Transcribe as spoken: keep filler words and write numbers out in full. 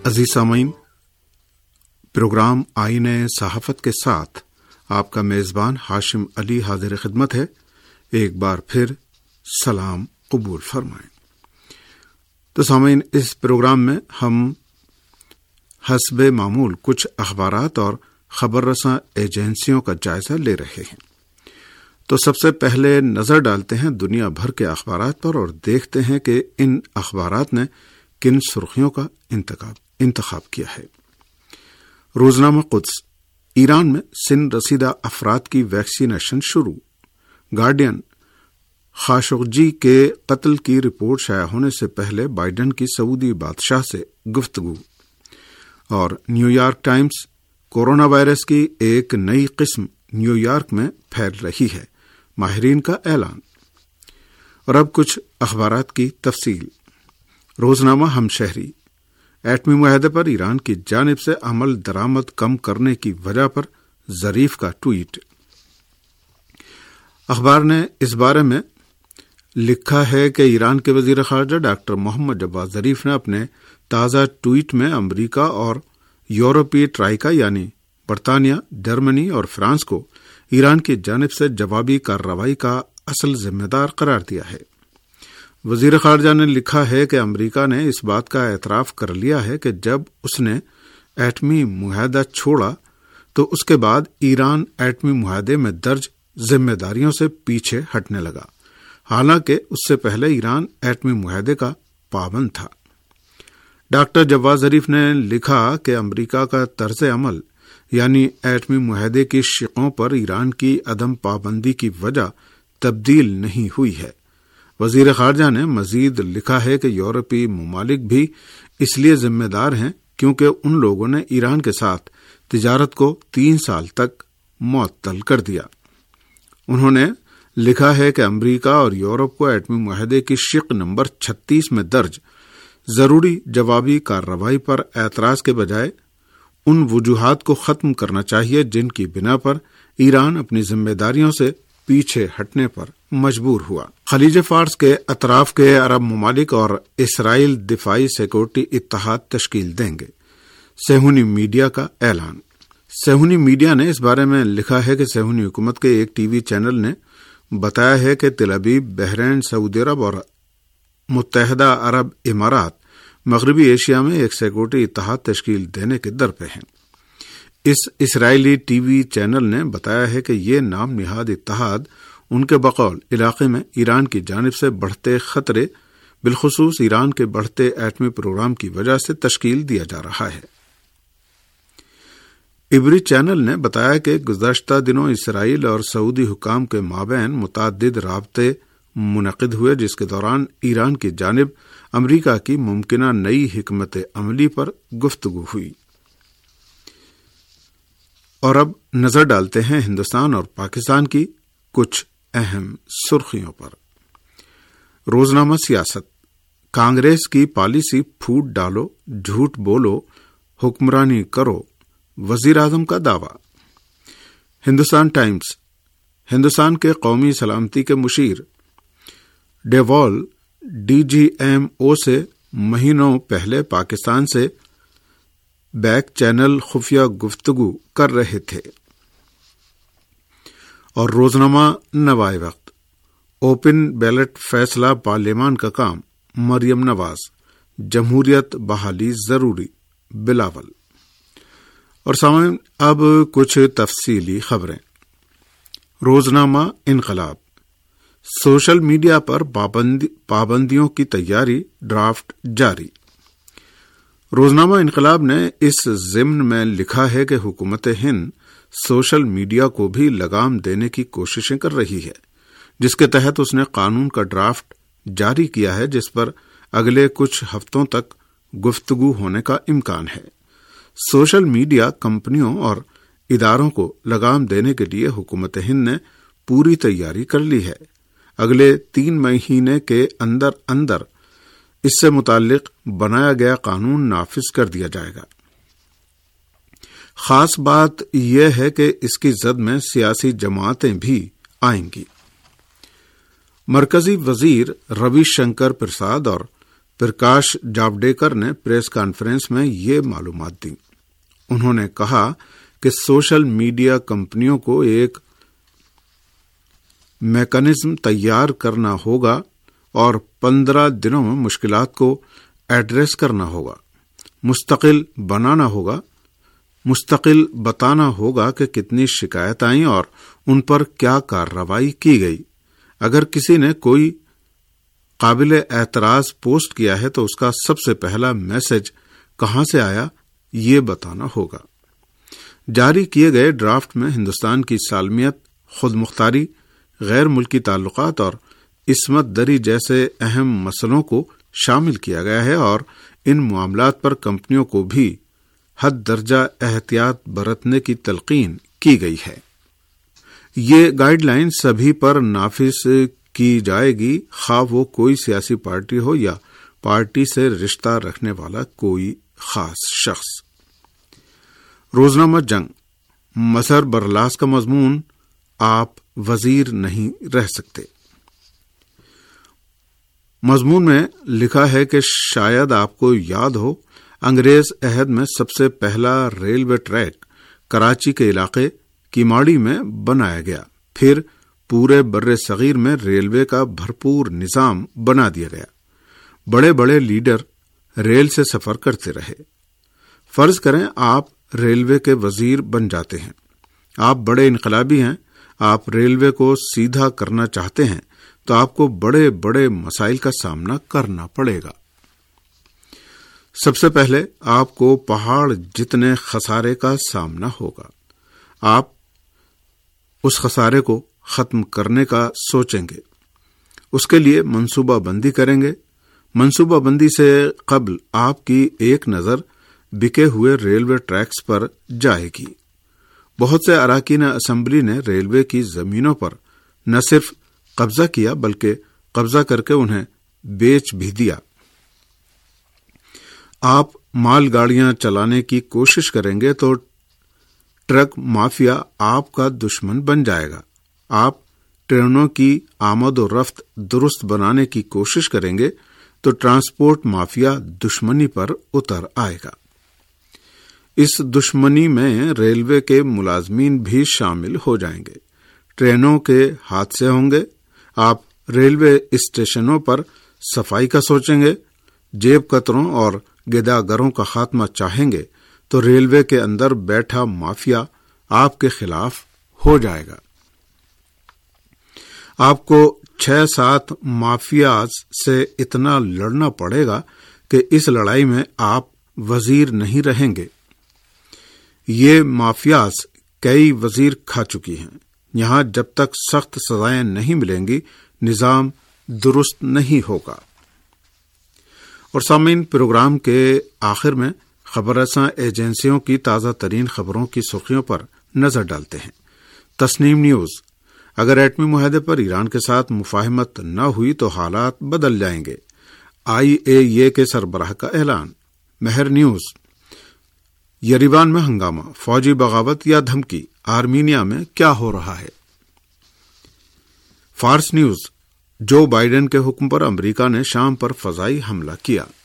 عزیز سامعین، پروگرام آئین صحافت کے ساتھ آپ کا میزبان ہاشم علی حاضر خدمت ہے۔ ایک بار پھر سلام قبول فرمائیں۔ تو سامعین، اس پروگرام میں ہم حسب معمول کچھ اخبارات اور خبر رساں ایجنسیوں کا جائزہ لے رہے ہیں۔ تو سب سے پہلے نظر ڈالتے ہیں دنیا بھر کے اخبارات پر اور دیکھتے ہیں کہ ان اخبارات نے کن سرخیوں کا انتخاب انتخاب کیا ہے۔ روزنامہ قدس، ایران میں سن رسیدہ افراد کی ویکسینیشن شروع۔ گارڈین، خاشقجی کے قتل کی رپورٹ شائع ہونے سے پہلے بائیڈن کی سعودی بادشاہ سے گفتگو۔ اور New York Times, corona virus کی ایک نئی قسم نیو یارک میں پھیل رہی ہے، ماہرین کا اعلان۔ اور اب کچھ اخبارات کی تفصیل۔ روزنامہ ہمشہری، ایٹمی معاہدے پر ایران کی جانب سے عمل درآمد کم کرنے کی وجہ پر ظریف کا ٹویٹ۔ اخبار نے اس بارے میں لکھا ہے کہ ایران کے وزیر خارجہ ڈاکٹر محمد جواد ظریف نے اپنے تازہ ٹویٹ میں امریکہ اور یورپی ٹرائیکا یعنی برطانیہ، جرمنی اور فرانس کو ایران کی جانب سے جوابی کارروائی کا اصل ذمہ دار قرار دیا ہے۔ وزیر خارجہ نے لکھا ہے کہ امریکہ نے اس بات کا اعتراف کر لیا ہے کہ جب اس نے ایٹمی معاہدہ چھوڑا تو اس کے بعد ایران ایٹمی معاہدے میں درج ذمہ داریوں سے پیچھے ہٹنے لگا، حالانکہ اس سے پہلے ایران ایٹمی معاہدے کا پابند تھا۔ ڈاکٹر جواد ظریف نے لکھا کہ امریکہ کا طرز عمل یعنی ایٹمی معاہدے کی شقوں پر ایران کی عدم پابندی کی وجہ تبدیل نہیں ہوئی ہے۔ وزیر خارجہ نے مزید لکھا ہے کہ یورپی ممالک بھی اس لیے ذمہ دار ہیں کیونکہ ان لوگوں نے ایران کے ساتھ تجارت کو تین سال تک معطل کر دیا۔ انہوں نے لکھا ہے کہ امریکہ اور یورپ کو ایٹمی معاہدے کی شق نمبر چھتیس میں درج ضروری جوابی کارروائی پر اعتراض کے بجائے ان وجوہات کو ختم کرنا چاہیے جن کی بنا پر ایران اپنی ذمہ داریوں سے پیچھے ہٹنے پر مجبور ہوا۔ خلیج فارس کے اطراف کے عرب ممالک اور اسرائیل دفاعی سیکورٹی اتحاد تشکیل دیں گے، صہیونی میڈیا کا اعلان۔ صہیونی میڈیا نے اس بارے میں لکھا ہے کہ صہیونی حکومت کے ایک ٹی وی چینل نے بتایا ہے کہ تل ابیب، بحرین، سعودی عرب اور متحدہ عرب امارات مغربی ایشیا میں ایک سیکورٹی اتحاد تشکیل دینے کے در پہ ہیں۔ اس اسرائیلی ٹی وی چینل نے بتایا ہے کہ یہ نام نہاد اتحاد ان کے بقول علاقے میں ایران کی جانب سے بڑھتے خطرے، بالخصوص ایران کے بڑھتے ایٹمی پروگرام کی وجہ سے تشکیل دیا جا رہا ہے۔ عبری چینل نے بتایا کہ گزشتہ دنوں اسرائیل اور سعودی حکام کے مابین متعدد رابطے منعقد ہوئے، جس کے دوران ایران کی جانب امریکہ کی ممکنہ نئی حکمت عملی پر گفتگو ہوئی۔ اور اب نظر ڈالتے ہیں ہندوستان اور پاکستان کی کچھ اہم سرخیوں پر۔ روزنامہ سیاست، کانگریس کی پالیسی پھوٹ ڈالو، جھوٹ بولو، حکمرانی کرو، وزیر اعظم کا دعویٰ۔ ہندوستان ٹائمز، ہندوستان کے قومی سلامتی کے مشیر ڈیوال ڈی جی ایم او سے مہینوں پہلے پاکستان سے بیک چینل خفیہ گفتگو کر رہے تھے۔ اور روزنامہ نوائے وقت، اوپن بیلٹ فیصلہ پارلیمان کا کام، مریم نواز، جمہوریت بحالی ضروری، بلاول۔ اور سامعین، اب کچھ تفصیلی خبریں۔ روزنامہ انقلاب، سوشل میڈیا پر پابندی پابندیوں کی تیاری، ڈرافٹ جاری۔ روزنامہ انقلاب نے اس ضمن میں لکھا ہے کہ حکومت ہند سوشل میڈیا کو بھی لگام دینے کی کوششیں کر رہی ہے، جس کے تحت اس نے قانون کا ڈرافٹ جاری کیا ہے جس پر اگلے کچھ ہفتوں تک گفتگو ہونے کا امکان ہے۔ سوشل میڈیا کمپنیوں اور اداروں کو لگام دینے کے لیے حکومت ہند نے پوری تیاری کر لی ہے۔ اگلے تین مہینے کے اندر اندر اس سے متعلق بنایا گیا قانون نافذ کر دیا جائے گا۔ خاص بات یہ ہے کہ اس کی زد میں سیاسی جماعتیں بھی آئیں گی۔ مرکزی وزیر روی شنکر پرساد اور پرکاش جاوڈیکر نے پریس کانفرنس میں یہ معلومات دی۔ انہوں نے کہا کہ سوشل میڈیا کمپنیوں کو ایک میکانزم تیار کرنا ہوگا اور پندرہ دنوں میں مشکلات کو ایڈریس کرنا ہوگا، مستقل بنانا ہوگا، مستقل بتانا ہوگا کہ کتنی شکایت آئیں اور ان پر کیا کارروائی کی گئی۔ اگر کسی نے کوئی قابل اعتراض پوسٹ کیا ہے تو اس کا سب سے پہلا میسج کہاں سے آیا یہ بتانا ہوگا۔ جاری کیے گئے ڈرافٹ میں ہندوستان کی سالمیت، خود مختاری، غیر ملکی تعلقات اور عصمت دری جیسے اہم مسئلوں کو شامل کیا گیا ہے اور ان معاملات پر کمپنیوں کو بھی حد درجہ احتیاط برتنے کی تلقین کی گئی ہے۔ یہ گائیڈ لائن سبھی پر نافذ کی جائے گی، خواہ وہ کوئی سیاسی پارٹی ہو یا پارٹی سے رشتہ رکھنے والا کوئی خاص شخص۔ روزنامہ جنگ، مظہر برلاس کا مضمون، آپ وزیر نہیں رہ سکتے۔ مضمون میں لکھا ہے کہ شاید آپ کو یاد ہو، انگریز عہد میں سب سے پہلا ریلوے ٹریک کراچی کے علاقے کیماڑی میں بنایا گیا، پھر پورے بر صغیر میں ریلوے کا بھرپور نظام بنا دیا گیا۔ بڑے بڑے لیڈر ریل سے سفر کرتے رہے۔ فرض کریں آپ ریلوے کے وزیر بن جاتے ہیں، آپ بڑے انقلابی ہیں، آپ ریلوے کو سیدھا کرنا چاہتے ہیں تو آپ کو بڑے بڑے مسائل کا سامنا کرنا پڑے گا۔ سب سے پہلے آپ کو پہاڑ جتنے خسارے کا سامنا ہوگا۔ آپ اس خسارے کو ختم کرنے کا سوچیں گے، اس کے لیے منصوبہ بندی کریں گے۔ منصوبہ بندی سے قبل آپ کی ایک نظر بکے ہوئے ریلوے ٹریکس پر جائے گی۔ بہت سے اراکین اسمبلی نے ریلوے کی زمینوں پر نہ صرف قبضہ کیا بلکہ قبضہ کر کے انہیں بیچ بھی دیا۔ آپ مال گاڑیاں چلانے کی کوشش کریں گے تو ٹرک مافیا آپ کا دشمن بن جائے گا۔ آپ ٹرینوں کی آمد و رفت درست بنانے کی کوشش کریں گے تو ٹرانسپورٹ مافیا دشمنی پر اتر آئے گا۔ اس دشمنی میں ریلوے کے ملازمین بھی شامل ہو جائیں گے۔ ٹرینوں کے حادثے ہوں گے۔ آپ ریلوے اسٹیشنوں پر صفائی کا سوچیں گے۔ جیب کتروں اور گداگروں کا خاتمہ چاہیں گے تو ریلوے کے اندر بیٹھا مافیا آپ کے خلاف ہو جائے گا۔ آپ کو چھ سات مافیاز سے اتنا لڑنا پڑے گا کہ اس لڑائی میں آپ وزیر نہیں رہیں گے۔ یہ مافیاز کئی وزیر کھا چکی ہیں۔ یہاں جب تک سخت سزائیں نہیں ملیں گی نظام درست نہیں ہوگا۔ اور سامعین، پروگرام کے آخر میں خبر رساں ایجنسیوں کی تازہ ترین خبروں کی سرخیوں پر نظر ڈالتے ہیں۔ تسنیم نیوز: اگر ایٹمی معاہدے پر ایران کے ساتھ مفاہمت نہ ہوئی تو حالات بدل جائیں گے، آئی اے ای اے کے سربراہ کا اعلان۔ مہر نیوز: یریوان میں ہنگامہ، فوجی بغاوت یا دھمکی، آرمینیا میں کیا ہو رہا ہے؟ فارس نیوز: جو بائیڈن کے حکم پر امریکہ نے شام پر فضائی حملہ کیا۔